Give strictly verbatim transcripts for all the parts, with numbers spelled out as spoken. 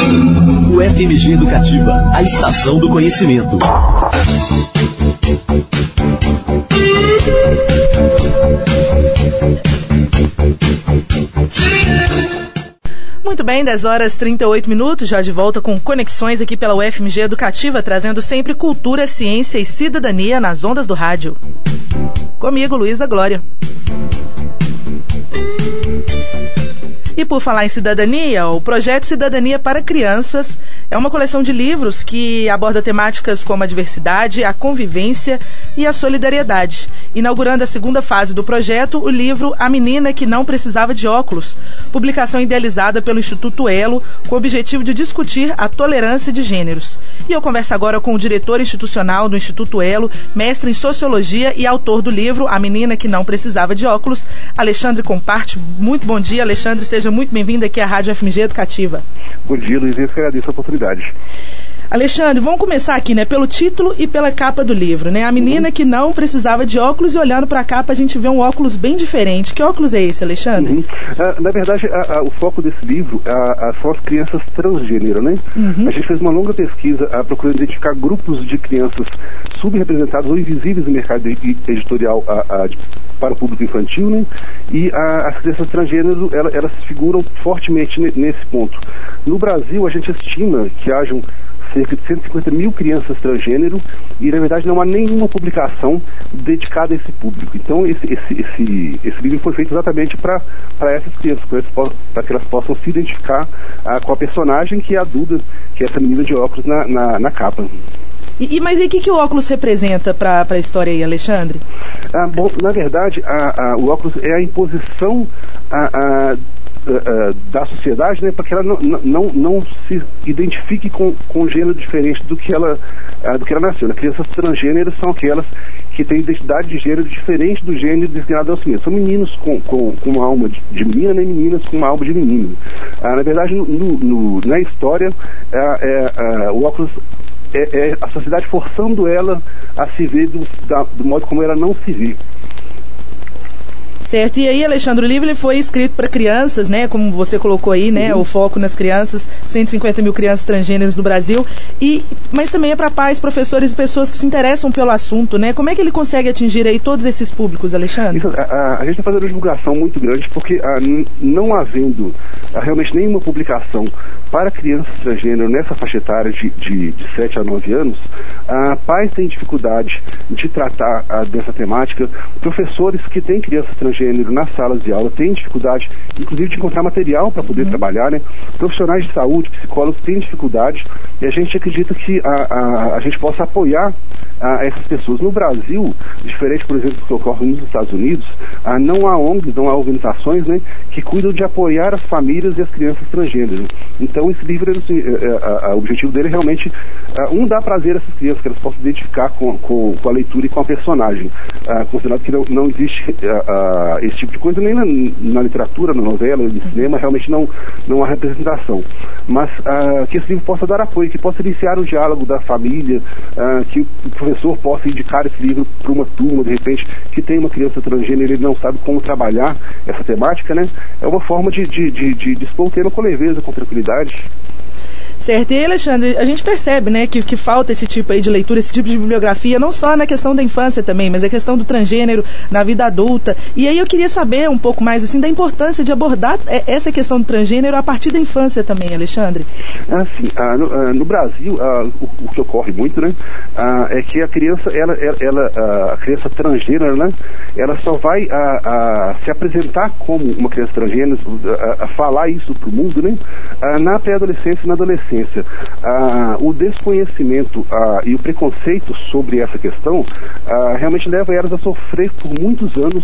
O F M G Educativa, a estação do conhecimento. Muito bem, dez horas e trinta e oito minutos, já de volta com conexões aqui pela U F M G Educativa, trazendo sempre cultura, ciência e cidadania nas ondas do rádio. Comigo, Luísa Glória. E por falar em cidadania, o projeto Cidadania para Crianças é uma coleção de livros que aborda temáticas como a diversidade, a convivência e a solidariedade. Inaugurando a segunda fase do projeto, o livro A Menina que Não Precisava de Óculos, publicação idealizada pelo Instituto Elo, com o objetivo de discutir a tolerância de gêneros. E eu converso agora com o diretor institucional do Instituto Elo, mestre em Sociologia e autor do livro A Menina que Não Precisava de Óculos, Alexandre Comparte. Muito bom dia, Alexandre, seja muito bem-vindo aqui à Rádio F M G Educativa. Bom dia, Luiz, eu agradeço a oportunidade. Alexandre, vamos começar aqui, né, pelo título e pela capa do livro, né? A menina uhum. que não precisava de óculos, e olhando para a capa a gente vê um óculos bem diferente. Que óculos é esse, Alexandre? Uhum. Ah, na verdade, a, a, o foco desse livro a, a, são as crianças transgênero, né? Uhum. A gente fez uma longa pesquisa a, procurando identificar grupos de crianças subrepresentadas ou invisíveis no mercado editorial a, a, de, para o público infantil, né? E a, as crianças transgênero, ela, elas figuram fortemente nesse ponto. No Brasil, a gente estima que hajam cerca de cento e cinquenta mil crianças transgênero e, na verdade, não há nenhuma publicação dedicada a esse público. Então, esse, esse, esse, esse livro foi feito exatamente para essas crianças, para que elas possam se identificar ah, com a personagem que é a Duda, que é essa menina de óculos na, na, na capa. E, mas e o que, que o óculos representa para a história aí, Alexandre? Ah, bom, na verdade, a, a, o óculos é a imposição a, a, a, da sociedade, né, para que ela não, não, não se identifique com, com um gênero diferente do que ela, a, do que ela nasceu. Né? Crianças transgêneros são aquelas que têm identidade de gênero diferente do gênero destinado aos meninos. São meninos com, com, com uma alma de, de menina, né, meninas com uma alma de menino. Ah, na verdade, no, no, na história, é, é, o óculos É, é a sociedade forçando ela a se ver do, da, do modo como ela não se vê. Certo, e aí, Alexandre, o livro ele foi escrito para crianças, né, como você colocou aí, né, uhum. o foco nas crianças, cento e cinquenta mil crianças transgêneros no Brasil, e, mas também é para pais, professores e pessoas que se interessam pelo assunto, né? Como é que ele consegue atingir aí todos esses públicos, Alexandre? Isso, a, a, a gente está fazendo uma divulgação muito grande, porque a, não havendo a, realmente nenhuma publicação para crianças transgênero nessa faixa etária de, de, de sete a nove anos, a, pais têm dificuldade de tratar a, dessa temática, professores que têm crianças transgênero nas salas de aula têm dificuldade, inclusive, de encontrar material para poder uhum. trabalhar, né? Profissionais de saúde, psicólogos têm dificuldade, e a gente acredita que a, a, a gente possa apoiar a, essas pessoas. No Brasil, diferente, por exemplo, do que ocorre nos Estados Unidos, a, não há O N Gs, não há organizações, né, que cuidam de apoiar as famílias e as crianças transgênero. Então, esse livro, assim, a, a, a, o objetivo dele é realmente, a, um, dar prazer a essas crianças, que elas possam identificar com, com, com a leitura e com a personagem. A, considerado que não, não existe a, a, esse tipo de coisa nem na, na literatura, na novela, no cinema, realmente não, não há representação. Mas uh, que esse livro possa dar apoio, que possa iniciar o diálogo da família, uh, que o professor possa indicar esse livro para uma turma, de repente, que tem uma criança transgênero e ele não sabe como trabalhar essa temática, né? É uma forma de, de, de, de dispor o tema com leveza, com tranquilidade. Certo, e Alexandre, a gente percebe, né, que, que falta esse tipo aí de leitura, esse tipo de bibliografia, não só na questão da infância também, mas a questão do transgênero na vida adulta. E aí eu queria saber um pouco mais, assim, da importância de abordar essa questão do transgênero a partir da infância também, Alexandre. Ah, sim. Ah, no, ah, no Brasil, ah, o, o que ocorre muito, né, ah, é que a criança, ela, ela, ela ah, a criança transgênero, né, ela só vai ah, ah, se apresentar como uma criança transgênero, a, a falar isso para o mundo, né, ah, na pré-adolescência e na adolescência. Ah, o desconhecimento ah, e o preconceito sobre essa questão ah, realmente leva elas a sofrer por muitos anos,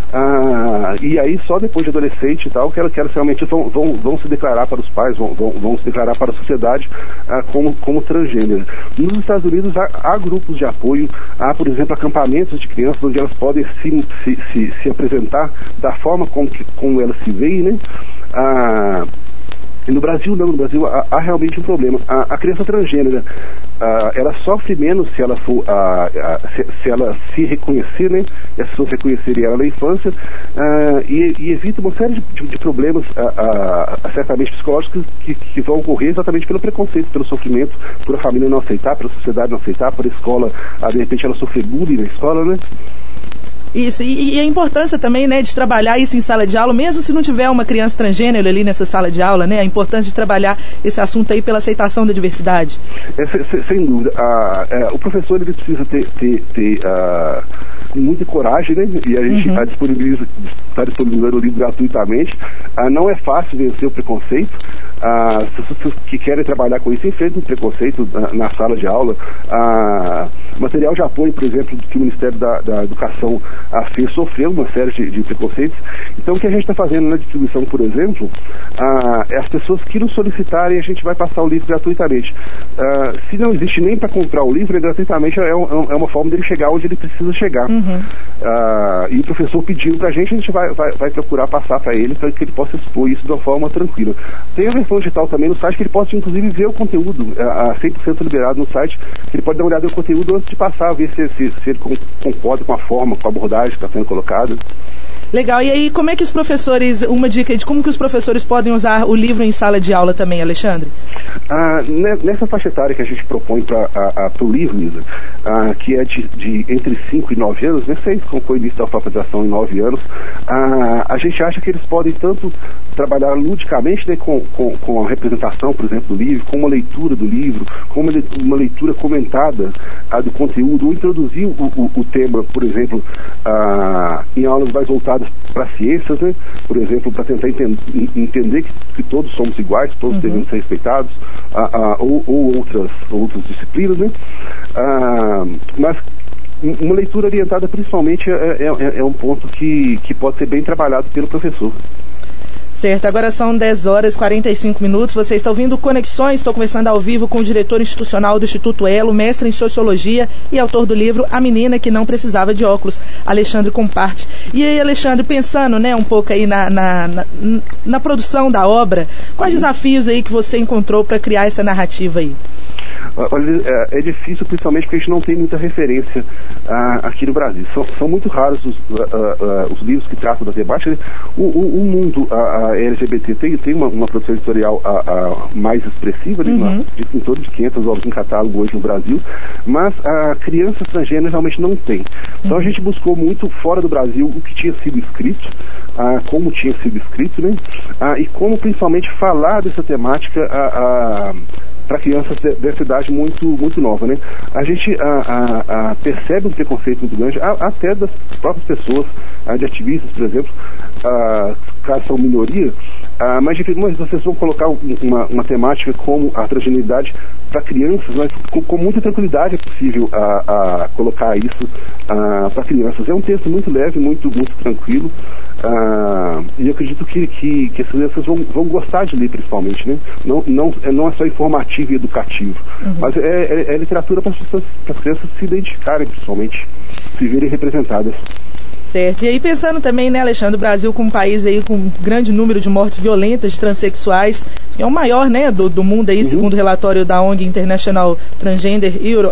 ah, e aí só depois de adolescente e tal que elas, que elas realmente vão, vão, vão se declarar para os pais, vão, vão, vão se declarar para a sociedade ah, como, como transgênero. Nos Estados Unidos há, há grupos de apoio, há, por exemplo, acampamentos de crianças onde elas podem se, se, se, se apresentar da forma como, que, como elas se veem, né? Ah, E no Brasil não, no Brasil há, há realmente um problema. A, a criança transgênera, Uh, ela sofre menos se ela for, uh, uh, se, se ela se reconhecer, né? E as pessoas reconhecerem ela na infância, uh, e, e evita uma série de, de problemas, uh, uh, certamente psicológicos, que, que vão ocorrer exatamente pelo preconceito, pelo sofrimento, por a família não aceitar, pela sociedade não aceitar, por a escola, uh, de repente ela sofrer bullying na escola, né? Isso, e, e a importância também, né, de trabalhar isso em sala de aula, mesmo se não tiver uma criança transgênero ali nessa sala de aula, né, a importância de trabalhar esse assunto aí pela aceitação da diversidade. É, se, se, sem dúvida. Ah, é, o professor ele precisa ter, ter, ter ah, muita coragem, né, e a gente está uhum. disponibiliza, tá disponibilizando o livro gratuitamente. Ah, não é fácil vencer o preconceito. Ah, as pessoas que querem trabalhar com isso enfrentam o preconceito na, na sala de aula. Ah, material de apoio, por exemplo, que o Ministério da, da Educação ah, fez, sofreu uma série de, de preconceitos. Então, o que a gente está fazendo na distribuição, por exemplo, ah, é as pessoas que nos solicitarem, a gente vai passar o livro gratuitamente. Ah, se não existe nem para comprar o livro, é gratuitamente, é, um, é uma forma dele chegar onde ele precisa chegar. Uhum. Ah, e o professor pedindo para a gente, a gente vai, vai, vai procurar passar para ele, para que ele possa expor isso de uma forma tranquila. Tem a versão digital também no site, que ele possa, inclusive, ver o conteúdo, a cem por cento liberado no site, que ele pode dar uma olhada no conteúdo antes de passar, ver se, se, se ele concorda com a forma, com a abordagem que está sendo colocada. Legal, e aí como é que os professores, uma dica de como que os professores podem usar o livro em sala de aula também, Alexandre? Ah, nessa faixa etária que a gente propõe para o livro, Lisa, ah, que é de, de entre cinco e nove anos, né, seis com o início da alfabetização em nove anos, ah, a gente acha que eles podem tanto trabalhar ludicamente, né, com, com, com a representação, por exemplo, do livro, com uma leitura do livro, com uma, uma leitura comentada ah, do conteúdo, ou introduzir o, o, o tema, por exemplo, ah, em aulas mais voltadas para ciências, né, por exemplo, para tentar entend, entender que, que todos somos iguais, todos uhum. devemos ser respeitados, ah, ah, ou, ou outras, outras disciplinas, né, ah, mas uma leitura orientada principalmente é, é, é um ponto que, que pode ser bem trabalhado pelo professor. Certo, agora são dez horas e quarenta e cinco minutos, você está ouvindo Conexões, estou conversando ao vivo com o diretor institucional do Instituto Elo, mestre em Sociologia e autor do livro A Menina que Não Precisava de Óculos, Alexandre Comparte. E aí, Alexandre, pensando, né, um pouco aí na, na, na, na produção da obra, quais desafios aí que você encontrou para criar essa narrativa aí? Olha, é, é difícil, principalmente porque a gente não tem muita referência uh, aqui no Brasil. São, são muito raros os, uh, uh, os livros que tratam da temática. O, o, o mundo uh, uh, L G B T tem, tem uma, uma produção editorial uh, uh, mais expressiva, né, uhum. de, em torno de quinhentas obras em catálogo hoje no Brasil, mas a uh, criança transgênero realmente não tem. Então uhum. a gente buscou muito fora do Brasil o que tinha sido escrito, uh, como tinha sido escrito, né, uh, e como principalmente falar dessa temática uh, uh, para crianças dessa idade muito, muito nova, né? A gente a, a, a percebe um preconceito muito grande, a, até das próprias pessoas, a, de ativistas, por exemplo, a, caso são minoria, a, mas, mas vocês vão colocar uma, uma temática como a transgeneridade para crianças, mas com, com muita tranquilidade é possível a, a colocar isso para crianças. É um texto muito leve, muito, muito tranquilo. Uh, e eu acredito que, que, que as crianças vão, vão gostar de ler, principalmente, né? Não, não, não é só informativo e educativo, uhum. mas é, é, é literatura para as crianças se identificarem, principalmente, se verem representadas. Certo. E aí pensando também, né, Alexandre, o Brasil como um país aí com um grande número de mortes violentas de transexuais, é o maior, né, do, do mundo aí, uhum. segundo o relatório da O N G International Transgender Europe.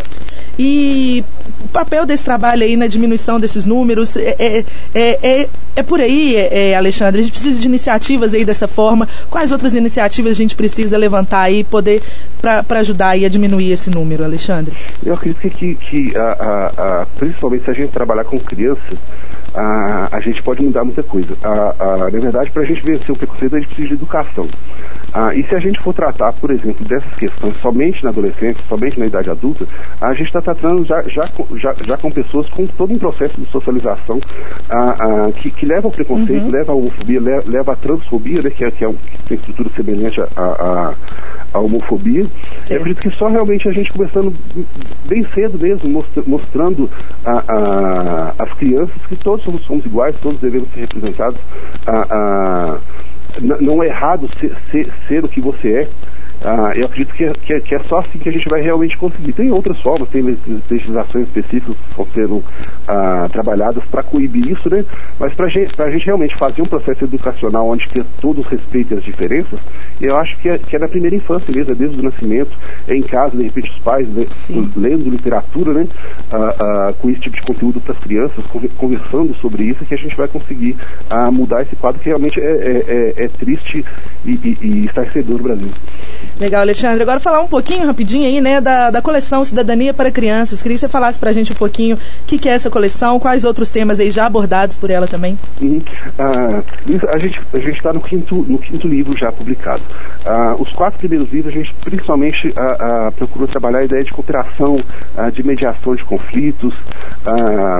E o papel desse trabalho aí na diminuição desses números é, é, é, é, é por aí, é, é, Alexandre, a gente precisa de iniciativas aí dessa forma. Quais outras iniciativas a gente precisa levantar aí poder para ajudar aí a diminuir esse número, Alexandre? Eu acredito que, que a, a, a, principalmente se a gente trabalhar com crianças, a, a gente pode mudar muita coisa. A, a, na verdade, para a gente vencer o preconceito, a gente precisa de educação. Ah, e se a gente for tratar, por exemplo, dessas questões somente na adolescência, somente na idade adulta, a gente está tratando já, já, já, já com pessoas com todo um processo de socialização ah, ah, que, que leva ao preconceito, uhum. leva à homofobia, leva, leva à transfobia, né, que, é, que, é um, que tem estrutura semelhante à a, a, a homofobia. Certo. Eu acredito que só realmente a gente começando bem cedo mesmo, mostra, mostrando a, a, as crianças que todos somos, somos iguais, todos devemos ser representados. A, a, não é errado ser, ser, ser o que você é, Ah, eu acredito que é, que, é, que é só assim que a gente vai realmente conseguir. Tem outras formas, tem legislações específicas que estão sendo ah, trabalhadas para coibir isso, né? Mas para gente, a gente realmente fazer um processo educacional onde que todos respeitem as diferenças, eu acho que é, que é na primeira infância mesmo, é desde o nascimento, é em casa, de repente os pais né, lendo literatura, né? Ah, ah, com esse tipo de conteúdo para as crianças, conversando sobre isso, que a gente vai conseguir ah, mudar esse quadro que realmente é, é, é, é triste e, e, e estarrecedor no Brasil. Legal, Alexandre. Agora falar um pouquinho, rapidinho aí, né, da, da coleção Cidadania para Crianças. Queria que você falasse pra gente um pouquinho o que, que é essa coleção, quais outros temas aí já abordados por ela também. Uhum. Ah, a gente a gente está no quinto, no quinto livro já publicado. Ah, os quatro primeiros livros a gente principalmente ah, ah, procurou trabalhar a ideia de cooperação, ah, de mediação de conflitos, ah,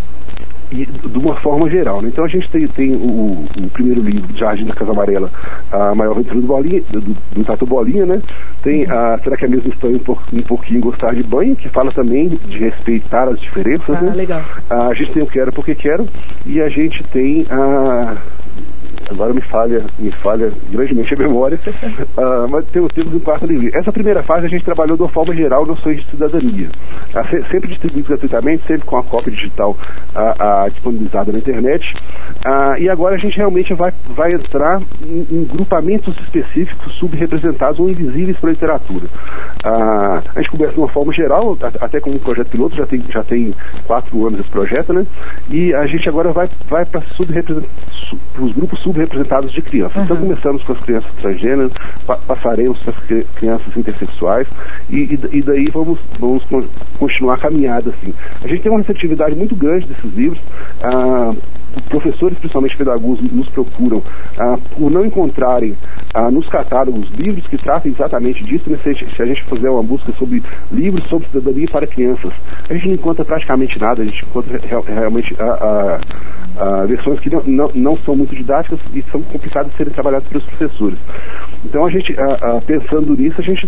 e de uma forma geral, né? Então a gente tem, tem o, o primeiro livro, Jardim da Casa Amarela, a Maior Aventura do Bolinha, do, do Tatu Bolinha, né? Tem a Será que é mesmo estranho um, um pouquinho gostar de banho, que fala também de respeitar as diferenças, ah, né? Legal. Ah, a gente tem o Quero Porque Quero, e a gente tem a... Agora me falha, me falha grandemente a memória, uh, mas temos, temos um quarto livro. Essa primeira fase a gente trabalhou de uma forma geral noções de cidadania. Uh, se, sempre distribuído gratuitamente, sempre com a cópia digital uh, uh, disponibilizada na internet. Uh, e agora a gente realmente vai, vai entrar em, em grupamentos específicos subrepresentados ou invisíveis para a literatura. Uh, a gente começa de uma forma geral, até como um projeto piloto, já tem, já tem quatro anos esse projeto, né? E a gente agora vai, vai para os grupos subrepresentados de crianças. Uhum. Então começamos com as crianças transgêneras, pa passaremos para as crianças intersexuais e, e, e daí vamos, vamos continuar a caminhada assim. A gente tem uma receptividade muito grande desses livros. Ah, professores, principalmente pedagogos, nos procuram ah, por não encontrarem ah, nos catálogos livros que tratam exatamente disso, né? se, se a gente fizer uma busca sobre livros sobre cidadania para crianças, a gente não encontra praticamente nada, a gente encontra real, realmente ah, ah, ah, versões que não, não, não são muito didáticas e são complicadas de serem trabalhadas pelos professores. Então a gente, ah, ah, pensando nisso, a gente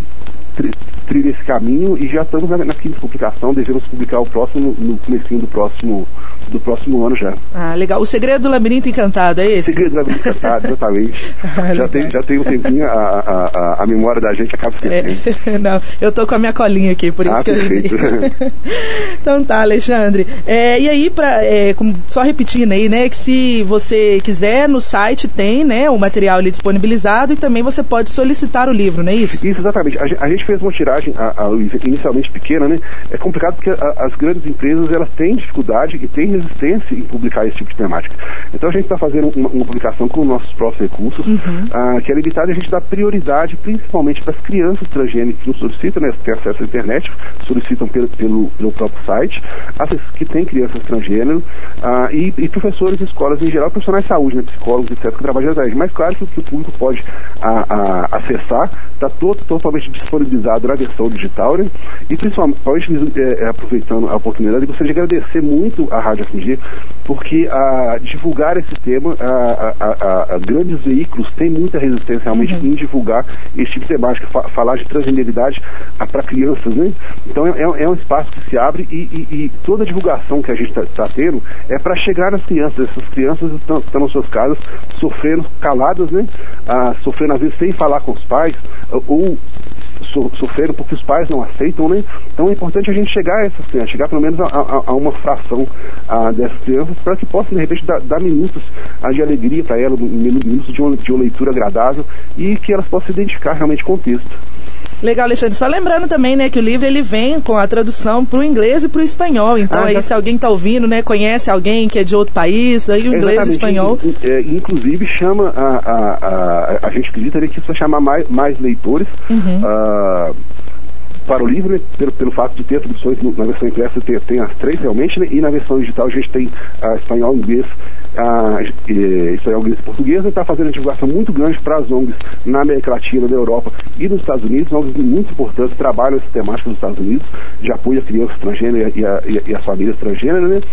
trilha esse caminho e já estamos na, na quinta publicação, devemos publicar o próximo, no comecinho do próximo do próximo ano já. Ah, legal. O Segredo do Labirinto Encantado, é esse? Segredo do Labirinto Encantado, exatamente. ah, já, tem, já tem um tempinho, a, a, a, a memória da gente acaba esquecendo. É, não, eu tô com a minha colinha aqui, por isso ah, que perfeito. eu li. Então tá, Alexandre. É, e aí, pra, é, como, só repetindo aí, né, que se você quiser, no site tem, né, o material ali disponibilizado e também você pode solicitar o livro, não é isso? Isso, exatamente. A, a gente fez uma tiragem a, a, inicialmente pequena, né? É complicado porque a, as grandes empresas, elas têm dificuldade e têm resistência em publicar esse tipo de temática. Então a gente está fazendo uma, uma publicação com os nossos próprios recursos, uhum. ah, que é limitada, e a gente dá prioridade principalmente para as crianças transgêneras que nos solicitam, né, têm acesso à internet, solicitam pelo, pelo, pelo próprio site, as que têm crianças transgêneras, ah, e, e professores de escolas em geral, profissionais de saúde, né, psicólogos, etcétera, que trabalham na rede. Mas claro que o, que o público pode a, a, acessar, está todo, totalmente disponibilizado na versão digital, né, e principalmente é, aproveitando a oportunidade, eu gostaria de agradecer muito à Rádio F M G, porque a divulgar esse tema, a, a, a, a grandes veículos têm muita resistência realmente uhum. em divulgar esse tipo de temática, fa falar de transgeneridade para crianças, né? Então é, é um espaço que se abre e, e, e toda a divulgação que a gente está tá tendo é para chegar nas crianças. Essas crianças estão, estão nas suas casas sofrendo caladas, né? Ah, sofrendo às vezes sem falar com os pais, ou So, sofreram porque os pais não aceitam, né? Então é importante a gente chegar a essas crianças, chegar pelo menos a, a, a uma fração a, dessas crianças, para que possam, de repente, dar, dar minutos a, de alegria para elas, minutos de uma, de uma leitura agradável e que elas possam identificar realmente o contexto. Legal, Alexandre. Só lembrando também, né, que o livro ele vem com a tradução para o inglês e para o espanhol. Então, ah, aí, se alguém está ouvindo, né, conhece alguém que é de outro país, aí o inglês e o espanhol. É, inclusive, chama a, a, a, a gente acredita que isso vai chamar mais, mais leitores. Uhum. Uh, para o livro, né, pelo, pelo fato de ter traduções na versão impressa, tem, tem as três realmente, né, e na versão digital a gente tem uh, espanhol, inglês, uh, e, espanhol, inglês e português, e está fazendo uma divulgação muito grande para as O N Gs na América Latina, na Europa e nos Estados Unidos. O N Gs muito importantes, trabalham essa temática nos Estados Unidos, de apoio a crianças transgêneras e, a, e, a, e as famílias transgêneras, né?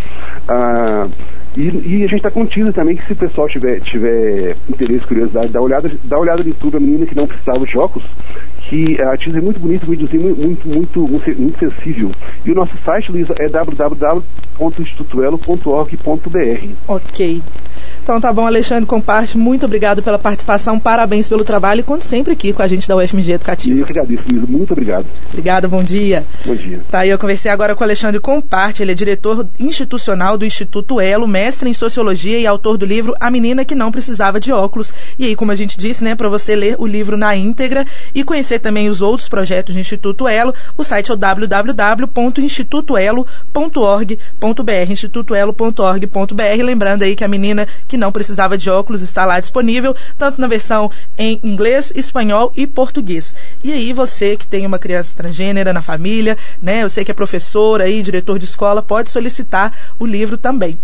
Uh, E, e a gente está contido também que se o pessoal tiver, tiver interesse, curiosidade, dá uma olhada, dá uma olhada no YouTube, a menina que não precisava de óculos, que a atriz é muito bonita, um videozinho muito, muito, muito, muito sensível. E o nosso site, Luísa, é w w w ponto instituto elo ponto org ponto b r. Ok. Então tá bom, Alexandre Comparte, muito obrigado pela participação, parabéns pelo trabalho e conte sempre aqui com a gente da U F M G Educativa. Eu que agradeço, Luísa, muito obrigado. Obrigada, bom dia. Bom dia. Tá aí, eu conversei agora com o Alexandre Comparte, ele é diretor institucional do Instituto Elo, mestre em Sociologia e autor do livro A Menina que Não Precisava de Óculos. E aí, como a gente disse, né, para você ler o livro na íntegra e conhecer também os outros projetos do Instituto Elo, o site é o w w w ponto instituto elo ponto org ponto b r, instituto elo ponto org ponto b r. Lembrando aí que A Menina que Não Precisava de Óculos está lá disponível, tanto na versão em inglês, espanhol e português. E aí, você que tem uma criança transgênera na família, né, eu sei que é professor aí, diretor de escola, pode solicitar o livro também.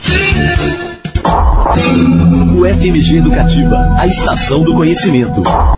U F M G Educativa, a estação do conhecimento.